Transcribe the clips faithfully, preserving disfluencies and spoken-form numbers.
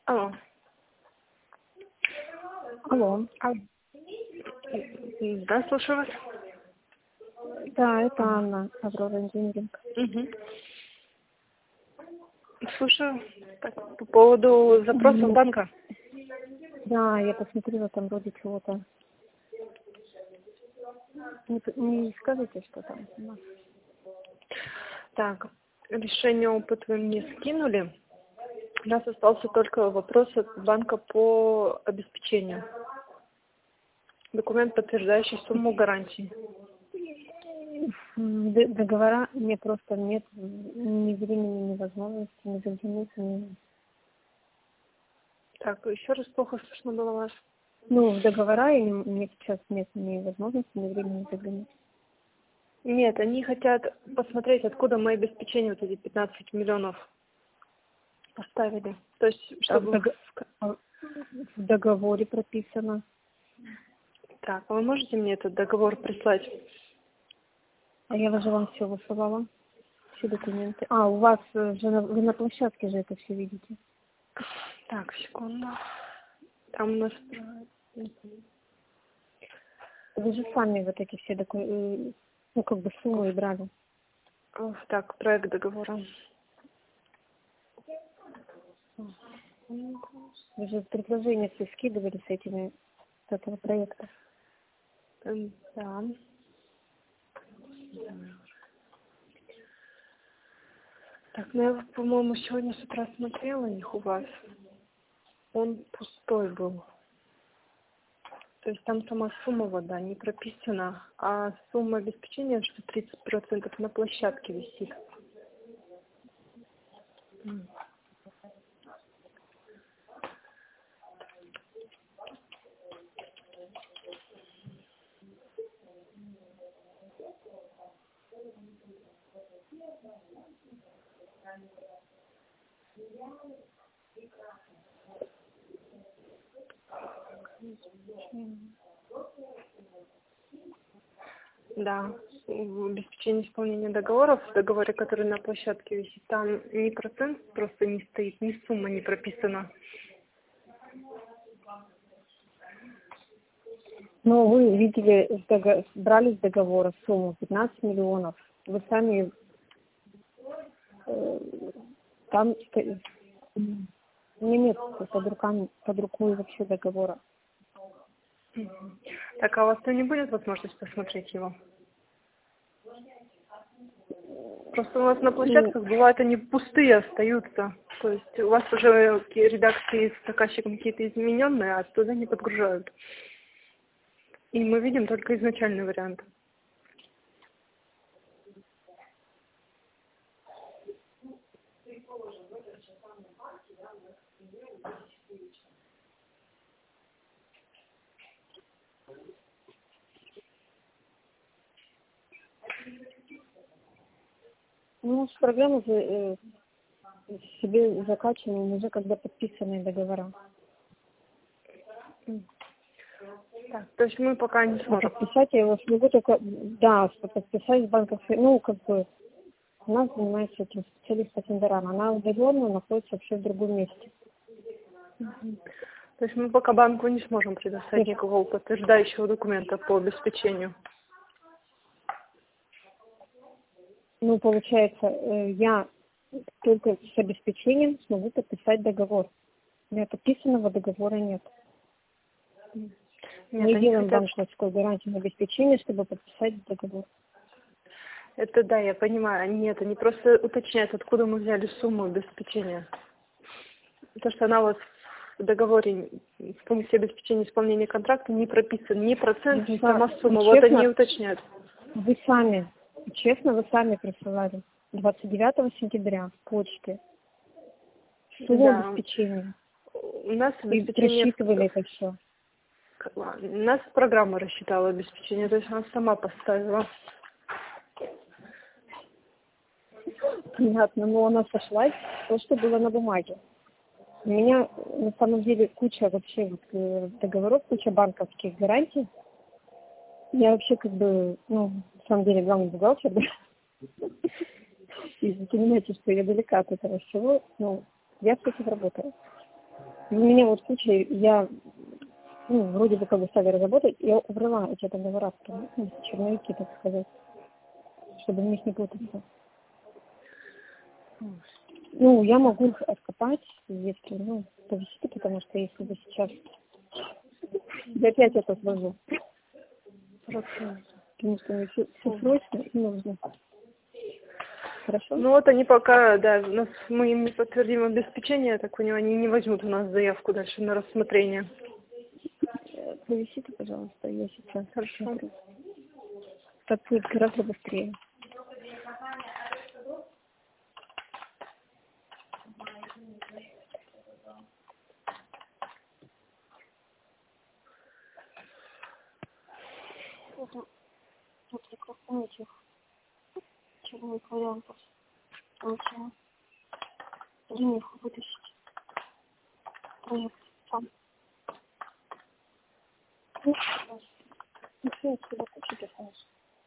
Алло. Алло. А, да, слушаю вас. Да, это Анна, Аврора Инжиниринг. Угу. Слушаю. Так, по поводу запроса Нет. банка. Да, я посмотрела, там вроде чего-то. Не, не скажите, что там у нас. Так, решение опыт вы мне скинули. У нас остался только вопрос от банка по обеспечению. Документ, подтверждающий сумму гарантии. Д- Договора мне просто нет ни времени, ни возможности, ни заглянуть, ни... Так, еще раз плохо слышно было вас. Ну, в договора и мне сейчас нет ни возможности, ни времени заглянуть. Нет, они хотят посмотреть, откуда мы обеспечение вот эти пятнадцать миллионов поставили. То есть, А в, чтобы... дог- а в договоре прописано. Так, а вы можете мне этот договор прислать? А я уже вам все высылала, все документы. А, у вас э, же на, вы на площадке же это все видите. Так, секунду. Там у нас... Вы же сами вот эти все документы, ну, как бы сумму и брали. Так, проект договора. Вы же предложения все скидывали с этими, с этого проекта. Эм, Да. Так, ну я, по-моему, сегодня с утра смотрела их у вас. Он пустой был. То есть там сама сумма вода не прописана, а сумма обеспечения, что тридцать процентов на площадке висит. М. Да, в обеспечении исполнения договоров, в договоре, который на площадке висит, там ни процент просто не стоит, ни сумма не прописана. Но вы видели, с дого- брали с договора сумму пятнадцать миллионов. Вы сами э, там сто- мне нет под руками, под рукой вообще договора. Мгм. Так, а у вас-то не будет возможность посмотреть его? Просто у нас на Ну, площадках бывают они пустые остаются. То есть у вас уже какие- редакции с заказчиком какие-то измененные, а туда не подгружают. И мы видим только изначальный вариант. ну, с программы же, э, себе закачиваем уже когда подписанные договора. М. Так, то есть мы пока не А сможем. подписать я его смогу только, да, что подписать с банковской, ну, как бы, она занимается этим специалист по тендерам. Она удаленно находится вообще в другом месте. Мгм. То есть мы пока банку не сможем предоставить Нет. никакого подтверждающего документа по обеспечению. Ну, получается, э, я только с обеспечением смогу подписать договор. У меня подписанного договора нет. Нет, Мы они делаем хотят... банковскую гарантию на обеспечение, чтобы подписать договор. Это да, я понимаю. Нет, они просто уточняют, откуда мы взяли сумму обеспечения. То, что она вот в договоре в пункте обеспечения исполнения контракта не прописан ни процент, ни Душа, сама ну, сумма. Вот они и честно, уточняют. вы сами, честно, вы сами присылали двадцать девятого сентября в почте сумму Да. обеспечения. У нас И обеспечение... просчитывали это все. У нас программа рассчитала обеспечение, то есть она сама поставила. Понятно, но она сошлась то, что было на бумаге. У меня на самом деле куча вообще вот, э, договоров, куча банковских гарантий. Я вообще как бы, ну, на самом деле главный бухгалтер, да. И вы понимаете, что я далека от этого всего, но я с этим работаю. У меня вот куча, я, ну, вроде бы как бы стали работать, я убрала эти договора, ну, черновики, так сказать, чтобы в них не путаться. Ну, я могу их откопать, если, ну, повести, потому что если бы сейчас... Я опять это сложу. Хорошо. Потому что мне все, все срочно и нужно. Хорошо? Ну вот они пока, да, у нас, мы им не подтвердим обеспечение, я так понимаю, они не возьмут у нас заявку дальше на рассмотрение. Э, Повесите, пожалуйста, я сейчас Хорошо. посмотрю. Так будет гораздо быстрее. Это вот прекрасно этих черных вариантов. Получила. Один их вытащить. Проект сам. Ну, ну, все отсюда куча писаешь.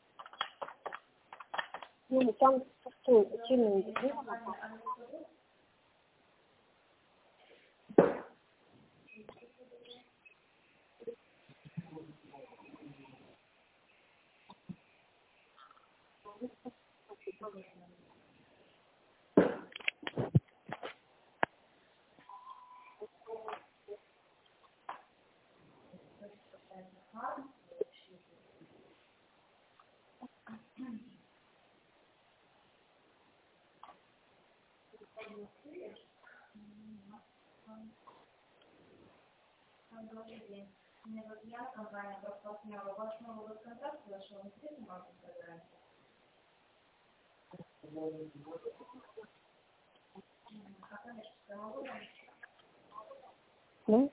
Ну, там пустой, утиный язык. Да?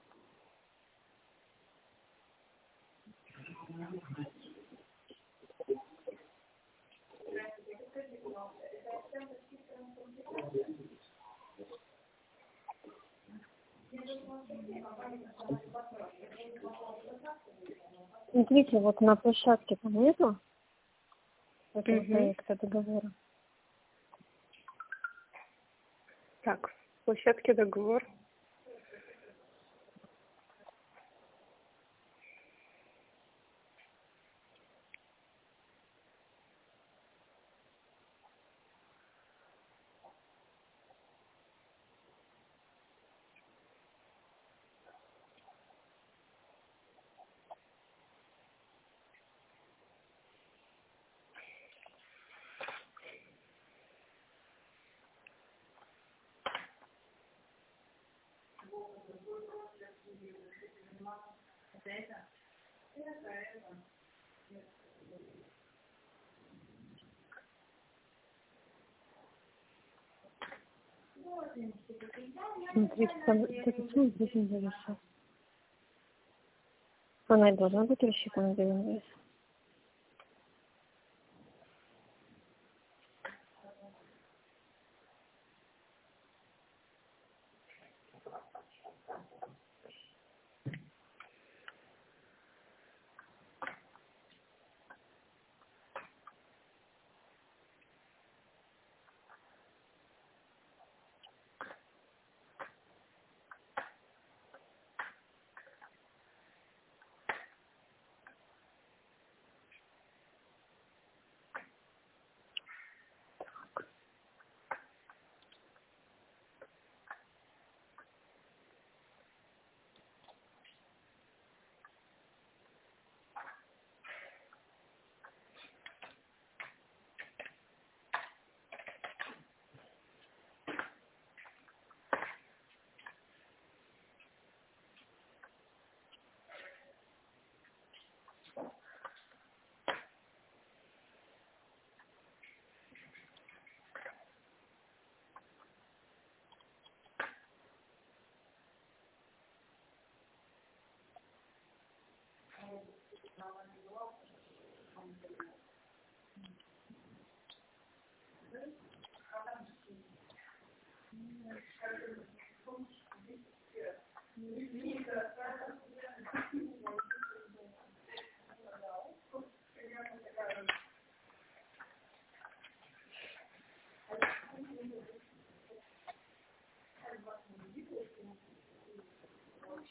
Смотрите, вот на площадке там нету этого Угу. проекта договора. Так, в площадке договор. Смотрите, там вот эта сумма здесь не зависит. Она и должна быть рассчитана для инвеста.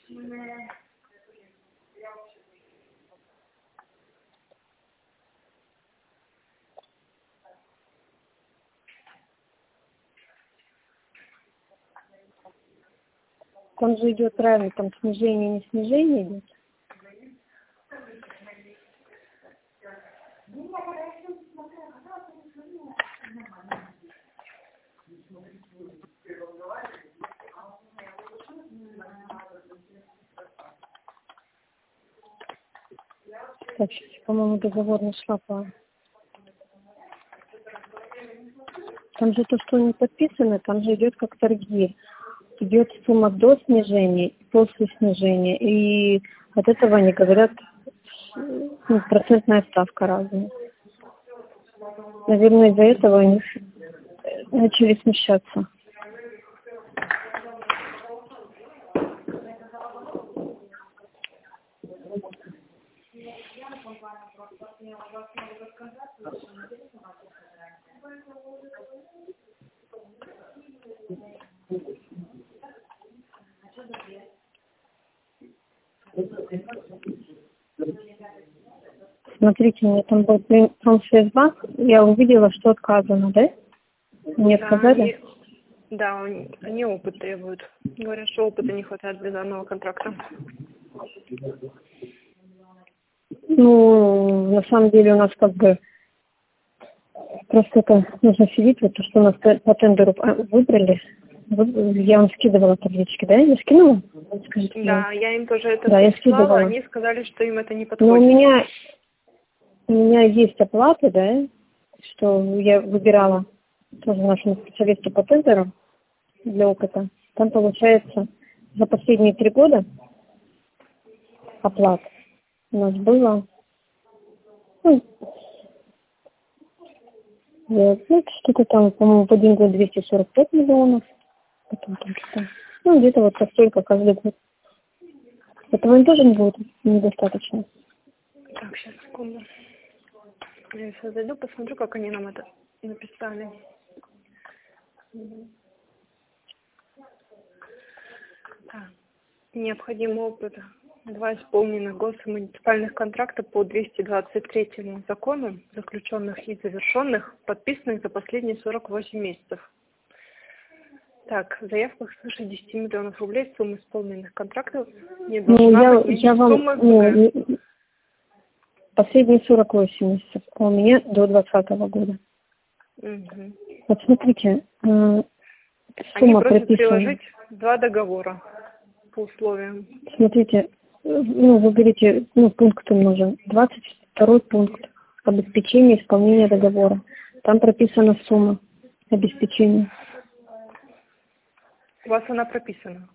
Там же идет правильно, там снижение, не снижение идет. Так, сейчас, по-моему, договор нашла по... Там же то, что не подписано, там же идет как торги. Идет сумма до снижения, после снижения. И от этого они говорят, ну, процентная ставка разная. Наверное, из-за этого они начали смещаться. Смотрите, мне там был Промсвязьбанк, я увидела, что отказано, да? Мне отказали? Да, они, да, они, они опыт требуют. Говорят, что опыта не хватает для данного контракта. Ну, на самом деле у нас как бы просто это нужно свидетельствовать, то, что у нас по тендеру выбрали. Я вам скидывала таблички, да? Я скинула? Скажите, да, я им тоже это да, я прислала, скидывала. Они сказали, что им это не подходит. Но у меня, у меня есть оплаты, да, что я выбирала тоже нашему специалисту по тендеру для опыта. Там получается за последние три года оплат у нас было, ну, ну, что-то там, по-моему, в один год двести сорок пять миллионов, потом там что-то, ну, где-то вот столько каждый год. Этого им тоже не будет недостаточно. Так, сейчас, секунду. Я сейчас зайду, посмотрю, как они нам это написали. Так. Необходим опыт. Два исполненных госмуниципальных контракта по двести двадцать третьему закону, заключенных и завершенных, подписанных за последние сорок восемь месяцев. Так, заявка свыше десяти миллионов рублей, сумма исполненных контрактов не должна ну, быть я, я вам, суммы ну, последние сорок восемь месяцев, а у меня до двадцатого года. Угу. Вот смотрите, э, Они сумма просят прописана. приложить два договора по условиям. Смотрите, ну, вы говорите, ну, пункт им нужен. двадцать второй пункт. Обеспечение исполнения договора. Там прописана сумма обеспечения. У вас она прописана?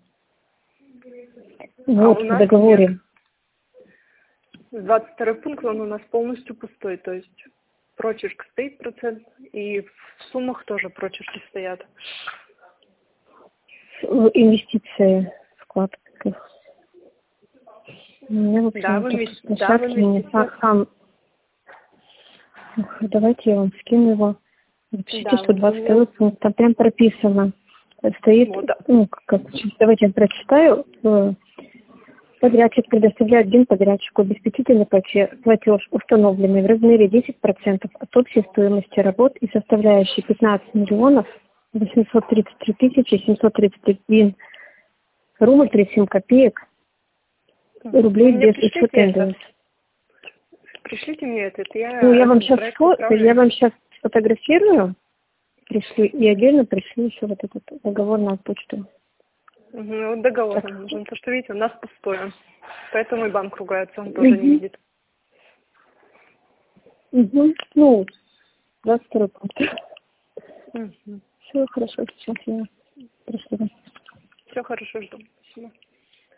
Вот, а у в нас договоре. Нет. двадцать второй пункт, он у нас полностью пустой, то есть прочерк стоит процент, и в суммах тоже прочерки стоят. Инвестиции, вклад. У меня, в общем, Да, в, тут инвести... на да, в шапке не инвестициях. сам. Ух, давайте я вам скину его. Напишите, Да, что вы двадцать второй мне- пункт, там прям прописано. Стоит, Вот, да. ну, как, давайте я прочитаю. Подрядчик предоставляет генподрядчику обеспечительный платеж, установленный в размере десять процентов от общей стоимости работ и составляющий пятнадцать миллионов восемьсот тридцать три тысячи семьсот тридцать один рубль тридцать семь копеек рублей мне без пришлите учета эн дэ эс. Пришлите мне это, это я... Ну, я вам этот сейчас проект фо... отправлю. я вам сейчас сфотографирую, пришлю, и отдельно пришлю еще вот этот договор на почту. Угу, вот договор Так. нам нужен, потому что, видите, у нас пустой. Поэтому и банк ругается, он тоже Угу. не видит. Угу. Ну, двадцать второй пункт. Угу. Все хорошо, сейчас я пришлю. Все хорошо, жду. Спасибо.